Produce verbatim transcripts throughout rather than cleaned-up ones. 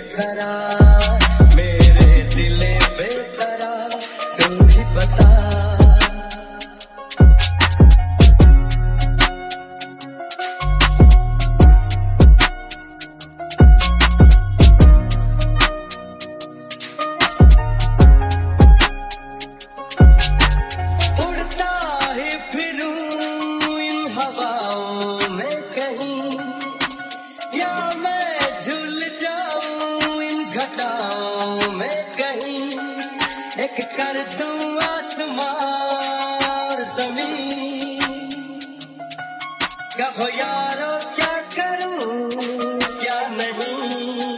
बेकरार, मेरे दिले बेकरार, तू ही बता। उड़ता ही फिरूं इन हवाओं में कहीं, या मैं झूल जाऊं इन घटाओं में कहीं, एक कर दूं आसमां और ज़मीन। कहो यारो क्या करूं क्या नहीं,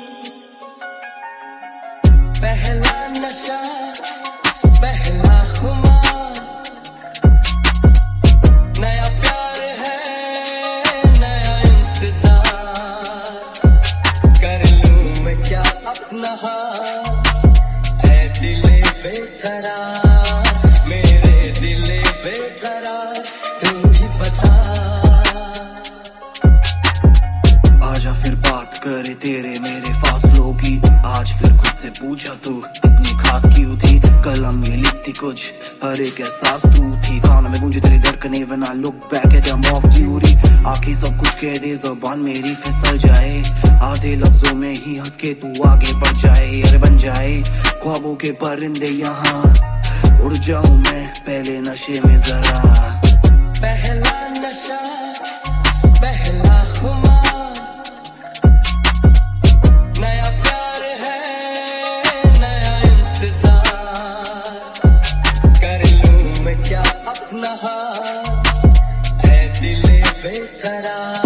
पहला नशा पहला खुमार, नया प्यार है नया इंतजार, कर लूं मैं क्या अपना हाल, ऐ दिले बेकरार, मेरे दिले बेकरार, तू ही बता। आजा फिर बात करे तेरे मेरे फासलों की, आज फिर खुद से पूछा तू इतनी खास क्यों थी। कलम में लिखती कुछ हर एक एहसास तू थी, कानों में गूंजे तेरी धड़कने when I look back at them off duty। आखिर सब कुछ कह दे ज़बान मेरी फिसल जाए, आधे लफ्जों में ही हंस के तू आगे बढ़ जाए, अरे बन जाए ख्वाबों के परिंदे यहाँ, उड़ जाऊं मैं पहले नशे में जरा। पहला नशा पहला खुमार, नया प्यार है नया इंतजार, कर लूं मैं क्या अपना हाल, ऐ दिले बेकरार।